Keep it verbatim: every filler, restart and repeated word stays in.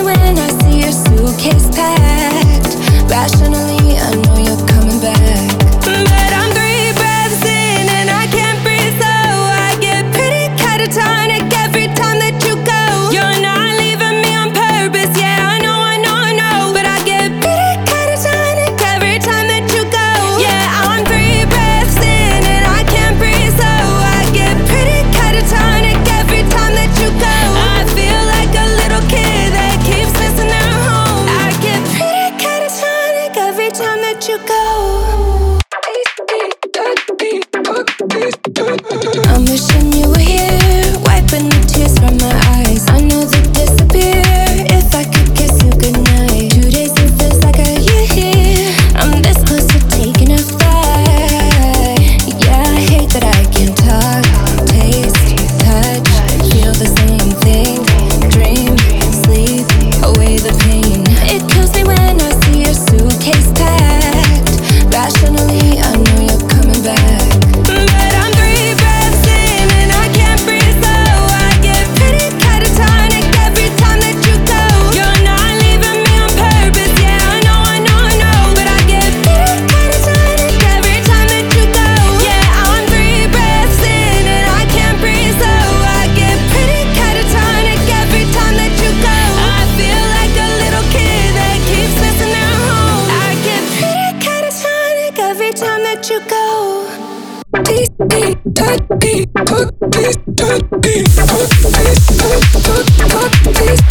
me when I see your suitcase packed. Rationally, I know you're coming back, but I'm three breaths in and I can't breathe, so I get pretty catatonic every time that you go. You're not leaving me on purpose, yeah, I know, I know, I know, but I get pretty catatonic every time that you go. Yeah, I'm three breaths in and I can't breathe, so I get pretty catatonic every time that you go. I feel like a little kid that keeps missing their home. I get pretty catatonic every time that you go. I'm wishing you were here, wiping the tears from my eyes. I know they'd disappear if I could kiss you goodnight. Two days it feels like a year. I'm this close to taking a flight. Yeah, I hate that I can't talk, taste, touch, feel the same thing. Dream, sleep, away the pain. It kills me when I see your suitcase packed. Rationally, I know you're coming back, but I'm three breaths in and I can't breathe, so I get pretty catatonic every time that you go. You're not leaving me on purpose, yeah, I know, I know, I know, but I get pretty catatonic every time that you go. Yeah, I'm three breaths in and I can't breathe, so I get pretty catatonic every time that you go. I feel like a little kid that keeps missing their home. I get pretty catatonic every time that you go. Please, please, touch me, please, touch me, please, touch me, please,